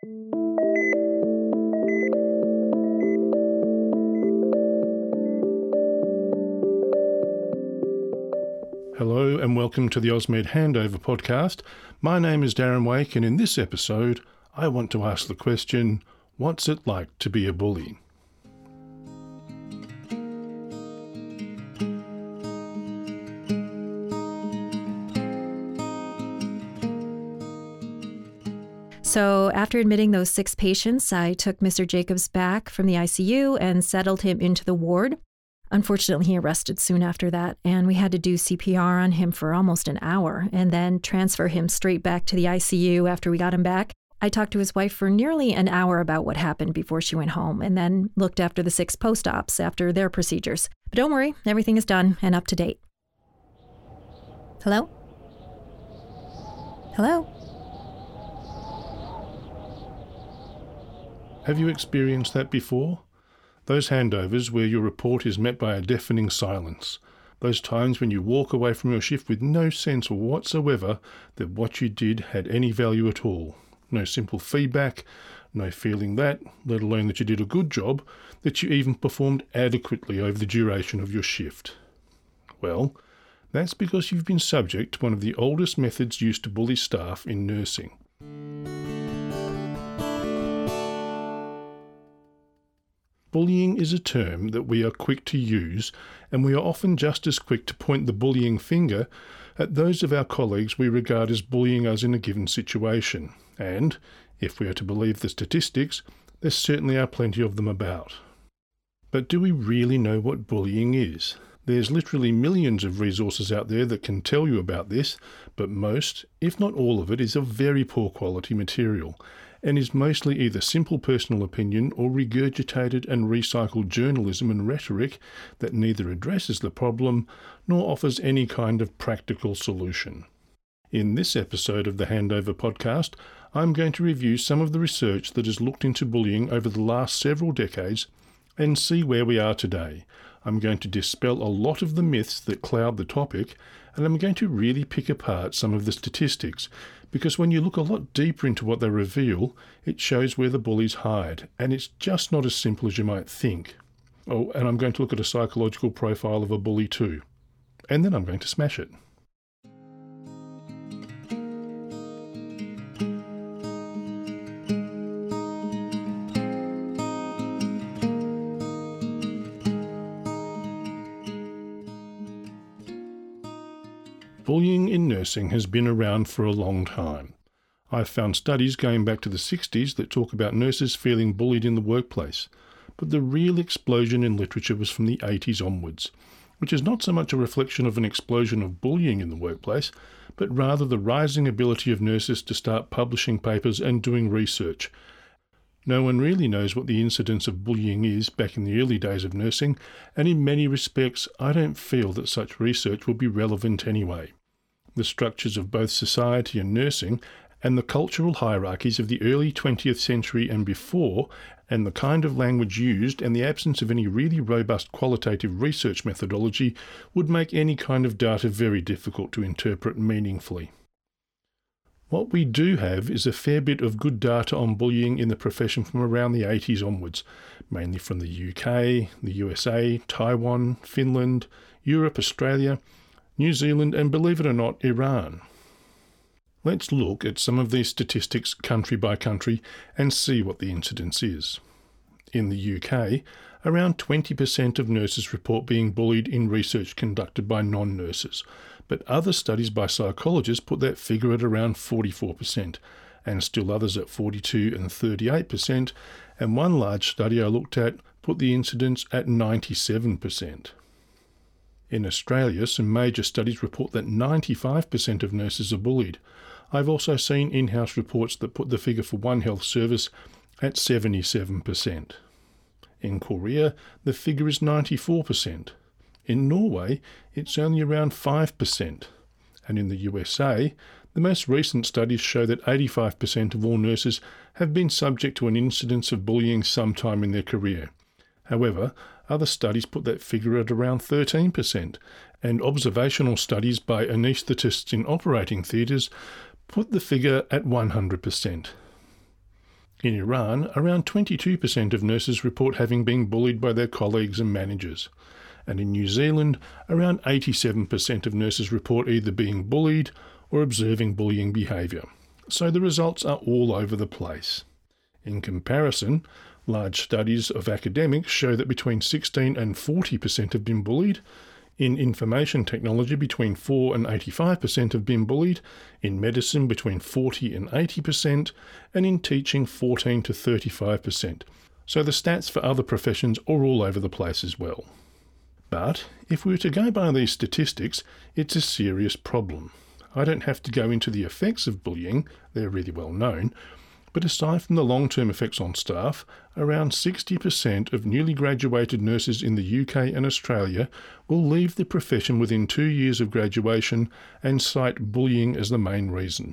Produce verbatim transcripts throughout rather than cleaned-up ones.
Hello and welcome to the AusMed Handover podcast. My name is Darren Wake, and in this episode I want to ask the question, what's it like to be a bully? So after admitting those six patients, I took Mister Jacobs back from the I C U and settled him into the ward. Unfortunately, he arrested soon after that, and we had to do C P R on him for almost an hour and then transfer him straight back to the I C U after we got him back. I talked to his wife for nearly an hour about what happened before she went home and then looked after the six post-ops after their procedures. But don't worry, everything is done and up to date. Hello? Hello? Have you experienced that before? Those handovers where your report is met by a deafening silence. Those times when you walk away from your shift with no sense whatsoever that what you did had any value at all. No simple feedback, no feeling that, let alone that you did a good job, that you even performed adequately over the duration of your shift. Well, that's because you've been subject to one of the oldest methods used to bully staff in nursing. Bullying is a term that we are quick to use, and we are often just as quick to point the bullying finger at those of our colleagues we regard as bullying us in a given situation. And, if we are to believe the statistics, there certainly are plenty of them about. But do we really know what bullying is? There's literally millions of resources out there that can tell you about this, but most, if not all of it, is of very poor quality material, and is mostly either simple personal opinion or regurgitated and recycled journalism and rhetoric that neither addresses the problem nor offers any kind of practical solution. In this episode of the Handover podcast, I'm going to review some of the research that has looked into bullying over the last several decades and see where we are today. I'm going to dispel a lot of the myths that cloud the topic, and I'm going to really pick apart some of the statistics, because when you look a lot deeper into what they reveal, it shows where the bullies hide, and it's just not as simple as you might think. Oh, and I'm going to look at a psychological profile of a bully too. And then I'm going to smash it. Bullying in nursing has been around for a long time. I've found studies going back to the sixties that talk about nurses feeling bullied in the workplace, but the real explosion in literature was from the eighties onwards, which is not so much a reflection of an explosion of bullying in the workplace, but rather the rising ability of nurses to start publishing papers and doing research. No one really knows what the incidence of bullying is back in the early days of nursing, and in many respects I don't feel that such research will be relevant anyway. The structures of both society and nursing, and the cultural hierarchies of the early twentieth century and before, and the kind of language used and the absence of any really robust qualitative research methodology would make any kind of data very difficult to interpret meaningfully. What we do have is a fair bit of good data on bullying in the profession from around the eighties onwards, mainly from the U K, the U S A, Taiwan, Finland, Europe, Australia, New Zealand, and believe it or not, Iran. Let's look at some of these statistics country by country and see what the incidence is. In the U K, around twenty percent of nurses report being bullied in research conducted by non-nurses, but other studies by psychologists put that figure at around forty-four percent, and still others at forty-two and thirty-eight percent, and one large study I looked at put the incidence at ninety-seven percent. In Australia, some major studies report that ninety-five percent of nurses are bullied. I've also seen in-house reports that put the figure for One Health Service at seventy-seven percent. In Korea, the figure is ninety-four percent. In Norway, it's only around five percent. And in the U S A, the most recent studies show that eighty-five percent of all nurses have been subject to an incidence of bullying sometime in their career. However, other studies put that figure at around thirteen percent, and observational studies by anaesthetists in operating theatres put the figure at one hundred percent. In Iran, around twenty-two percent of nurses report having been bullied by their colleagues and managers. And in New Zealand, around eighty-seven percent of nurses report either being bullied or observing bullying behaviour. So the results are all over the place. In comparison, large studies of academics show that between sixteen and forty percent have been bullied. In information technology, between four and eighty-five percent have been bullied. In medicine, between forty and eighty percent. And in teaching, fourteen to thirty-five percent. So the stats for other professions are all over the place as well. But if we were to go by these statistics, it's a serious problem. I don't have to go into the effects of bullying, they're really well known, but aside from the long-term effects on staff, around sixty percent of newly graduated nurses in the U K and Australia will leave the profession within two years of graduation and cite bullying as the main reason.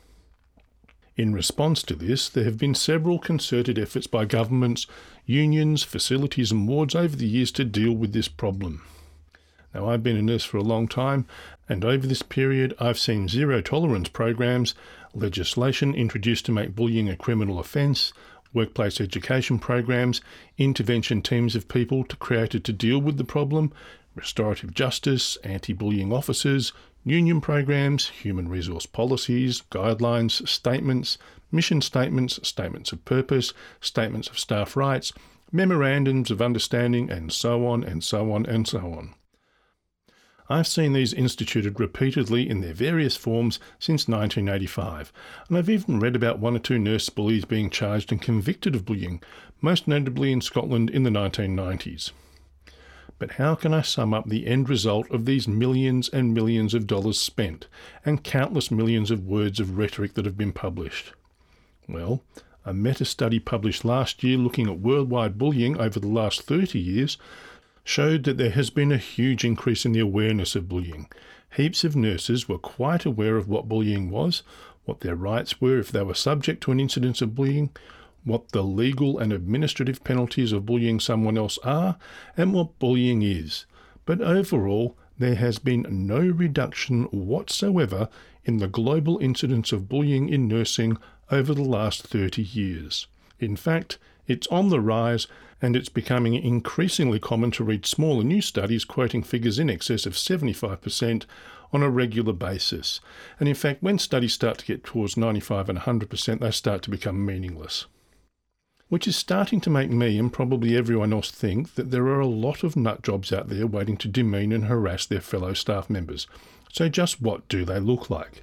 In response to this, there have been several concerted efforts by governments, unions, facilities and wards over the years to deal with this problem. Now, I've been a nurse for a long time, and over this period I've seen zero tolerance programs, legislation introduced to make bullying a criminal offence, workplace education programs, intervention teams of people to created to deal with the problem, restorative justice, anti-bullying officers, union programs, human resource policies, guidelines, statements, mission statements, statements of purpose, statements of staff rights, memorandums of understanding, and so on and so on and so on. I've seen these instituted repeatedly in their various forms since nineteen eighty-five, and I've even read about one or two nurse bullies being charged and convicted of bullying, most notably in Scotland in the nineteen nineties. But how can I sum up the end result of these millions and millions of dollars spent, and countless millions of words of rhetoric that have been published? Well, a meta-study published last year looking at worldwide bullying over the last thirty years showed that there has been a huge increase in the awareness of bullying. Heaps of nurses were quite aware of what bullying was, what their rights were if they were subject to an incident of bullying, what the legal and administrative penalties of bullying someone else are, and what bullying is. But overall, there has been no reduction whatsoever in the global incidence of bullying in nursing over the last thirty years. In fact, it's on the rise, and it's becoming increasingly common to read smaller news studies quoting figures in excess of seventy-five percent on a regular basis. And in fact, when studies start to get towards ninety-five and one hundred percent, they start to become meaningless. Which is starting to make me and probably everyone else think that there are a lot of nut jobs out there waiting to demean and harass their fellow staff members. So just what do they look like?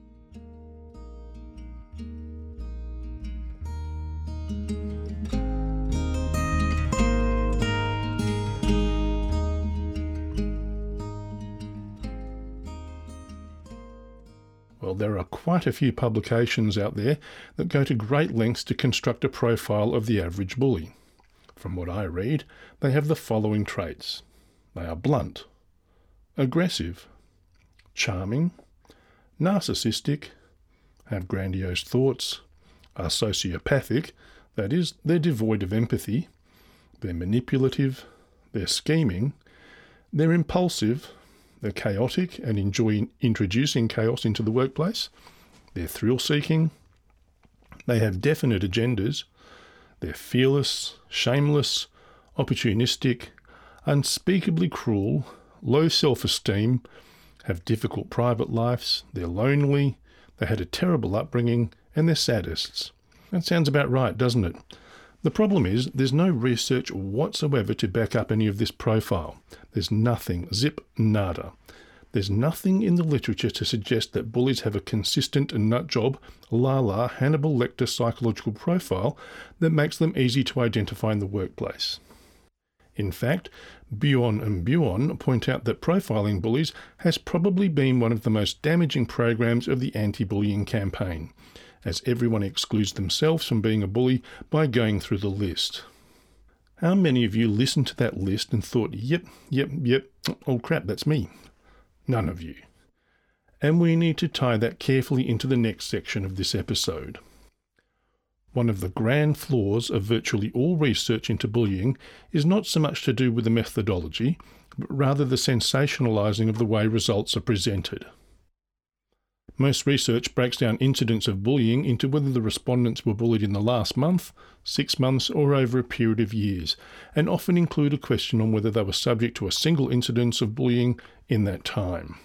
Well, there are quite a few publications out there that go to great lengths to construct a profile of the average bully. From what I read, they have the following traits. They are blunt, aggressive, charming, narcissistic, have grandiose thoughts, are sociopathic, that is, they're devoid of empathy, they're manipulative, they're scheming, they're impulsive, they're chaotic and enjoy introducing chaos into the workplace. They're thrill-seeking. They have definite agendas. They're fearless, shameless, opportunistic, unspeakably cruel, low self-esteem, have difficult private lives. They're lonely. They had a terrible upbringing, and they're sadists. That sounds about right, doesn't it? The problem is there's no research whatsoever to back up any of this profile. There's nothing, zip, nada. There's nothing in the literature to suggest that bullies have a consistent nutjob, la-la, Hannibal Lecter psychological profile that makes them easy to identify in the workplace. In fact, Buon and Buon point out that profiling bullies has probably been one of the most damaging programs of the anti-bullying campaign, as everyone excludes themselves from being a bully by going through the list. How many of you listened to that list and thought, yep, yep, yep, oh crap, that's me? None of you. And we need to tie that carefully into the next section of this episode. One of the grand flaws of virtually all research into bullying is not so much to do with the methodology, but rather the sensationalising of the way results are presented. Most research breaks down incidents of bullying into whether the respondents were bullied in the last month, six months, or over a period of years, and often include a question on whether they were subject to a single incidence of bullying in that time.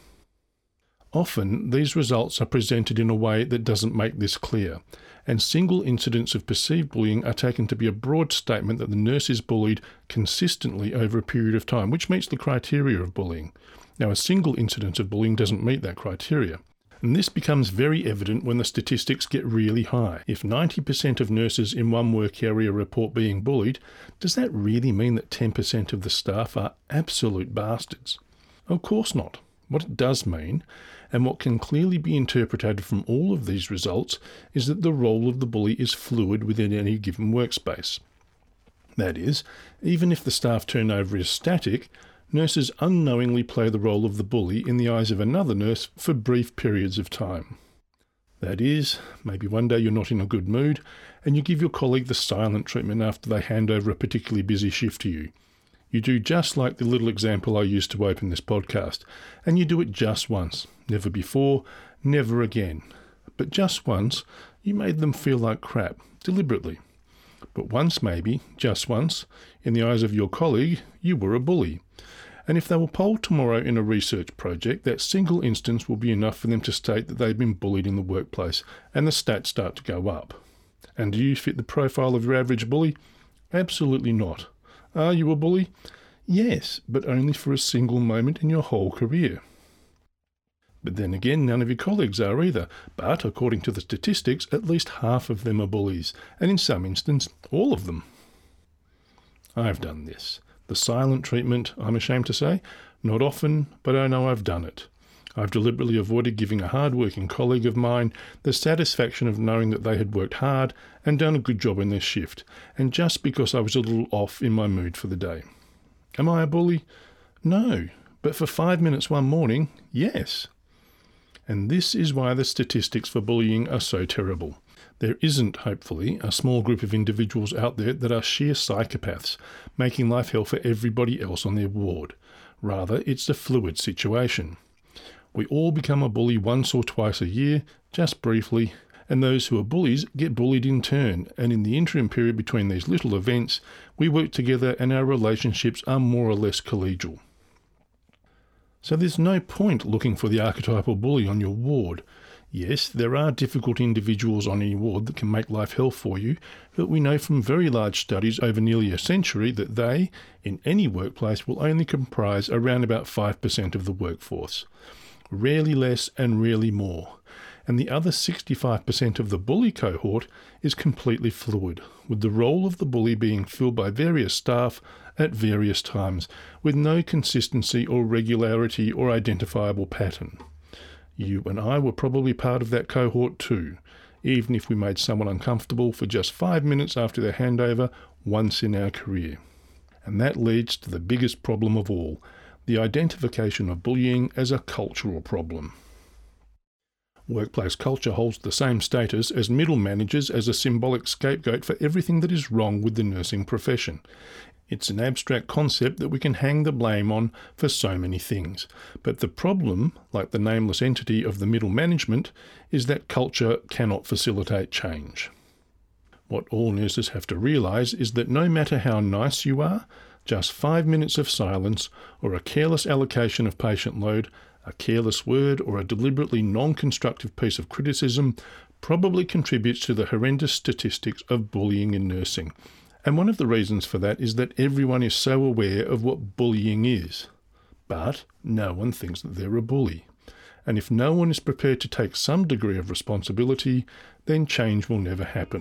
Often, these results are presented in a way that doesn't make this clear, and single incidents of perceived bullying are taken to be a broad statement that the nurse is bullied consistently over a period of time, which meets the criteria of bullying. Now, a single incident of bullying doesn't meet that criteria. And this becomes very evident when the statistics get really high. If ninety percent of nurses in one work area report being bullied, does that really mean that ten percent of the staff are absolute bastards? Of course not. What it does mean, and what can clearly be interpreted from all of these results, is that the role of the bully is fluid within any given workspace. That is, even if the staff turnover is static, nurses unknowingly play the role of the bully in the eyes of another nurse for brief periods of time. That is, maybe one day you're not in a good mood and you give your colleague the silent treatment after they hand over a particularly busy shift to you. You do just like the little example I used to open this podcast, and you do it just once, never before, never again. But just once, you made them feel like crap, deliberately. But once maybe, just once, in the eyes of your colleague, you were a bully. And if they were polled tomorrow in a research project, that single instance will be enough for them to state that they've been bullied in the workplace, and the stats start to go up. And do you fit the profile of your average bully? Absolutely not. Are you a bully? Yes, but only for a single moment in your whole career. But then again, none of your colleagues are either, but according to the statistics, at least half of them are bullies, and in some instances, all of them. I've done this. The silent treatment, I'm ashamed to say, not often, but I know I've done it. I've deliberately avoided giving a hard-working colleague of mine the satisfaction of knowing that they had worked hard and done a good job in their shift, and just because I was a little off in my mood for the day. Am I a bully? No, but for five minutes one morning, yes. And this is why the statistics for bullying are so terrible. There isn't, hopefully, a small group of individuals out there that are sheer psychopaths, making life hell for everybody else on their ward. Rather, it's a fluid situation. We all become a bully once or twice a year, just briefly, and those who are bullies get bullied in turn, and in the interim period between these little events, we work together and our relationships are more or less collegial. So there's no point looking for the archetypal bully on your ward. Yes, there are difficult individuals on any ward that can make life hell for you, but we know from very large studies over nearly a century that they, in any workplace, will only comprise around about five percent of the workforce. Rarely less and rarely more. And the other sixty-five percent of the bully cohort is completely fluid, with the role of the bully being filled by various staff at various times, with no consistency or regularity or identifiable pattern. You and I were probably part of that cohort too, even if we made someone uncomfortable for just five minutes after their handover once in our career. And that leads to the biggest problem of all, the identification of bullying as a cultural problem. Workplace culture holds the same status as middle managers as a symbolic scapegoat for everything that is wrong with the nursing profession. It's an abstract concept that we can hang the blame on for so many things. But the problem, like the nameless entity of the middle management, is that culture cannot facilitate change. What all nurses have to realise is that no matter how nice you are, just five minutes of silence or a careless allocation of patient load, a careless word or a deliberately non-constructive piece of criticism probably contributes to the horrendous statistics of bullying in nursing. And one of the reasons for that is that everyone is so aware of what bullying is. But no one thinks that they're a bully. And if no one is prepared to take some degree of responsibility, then change will never happen.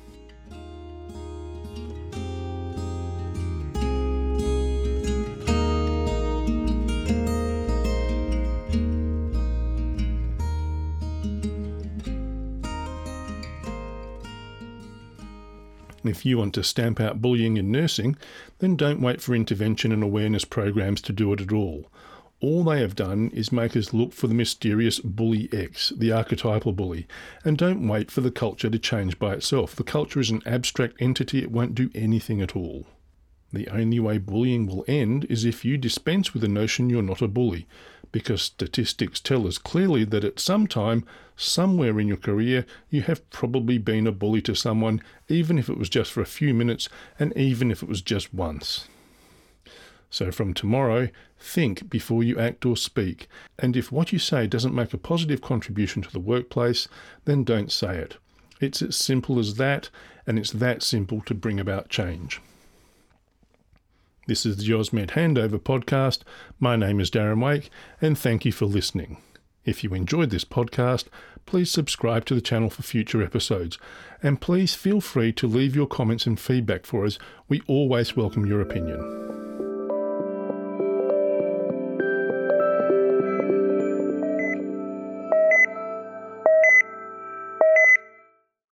If you want to stamp out bullying in nursing, then don't wait for intervention and awareness programs to do it at all. All they have done is make us look for the mysterious bully X, the archetypal bully, and don't wait for the culture to change by itself. The culture is an abstract entity, it won't do anything at all. The only way bullying will end is if you dispense with the notion you're not a bully. because statistics tell us clearly that at some time, somewhere in your career, you have probably been a bully to someone, even if it was just for a few minutes and even if it was just once. So from tomorrow, think before you act or speak, and if what you say doesn't make a positive contribution to the workplace, then don't say it. It's as simple as that, and it's that simple to bring about change. This is the AusMed Handover podcast. My name is Darren Wake, and thank you for listening. If you enjoyed this podcast, please subscribe to the channel for future episodes, and please feel free to leave your comments and feedback for us. We always welcome your opinion.